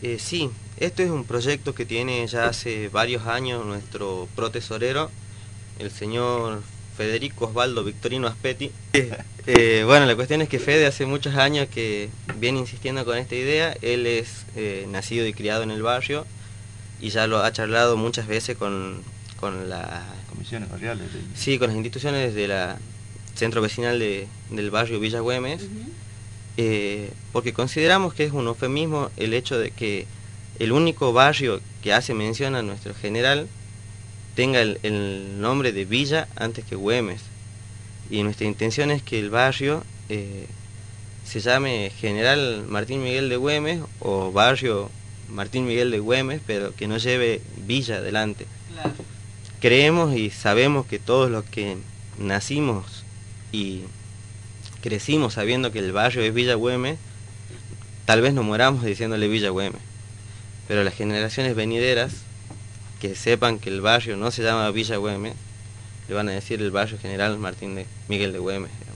Sí, esto es un proyecto que tiene ya hace varios años nuestro protesorero, el señor Federico Osvaldo Victorino Aspetti. Bueno, la cuestión es que Fede hace muchos años que viene insistiendo con esta idea. Él es nacido y criado en el barrio y ya lo ha charlado muchas veces con las comisiones barriales. Sí, con las instituciones de la centro vecinal del barrio Villa Güemes. Porque consideramos que es un eufemismo el hecho de que el único barrio que hace mención a nuestro general tenga el nombre de Villa antes que Güemes. Y nuestra intención es que el barrio se llame General Martín Miguel de Güemes o Barrio Martín Miguel de Güemes, pero que no lleve Villa adelante. Claro. Creemos y sabemos que todos los que nacimos y crecimos sabiendo que el barrio es Villa Güemes, tal vez nos muramos diciéndole Villa Güemes, pero las generaciones venideras que sepan que el barrio no se llama Villa Güemes, le van a decir el barrio General Martín Miguel de Güemes.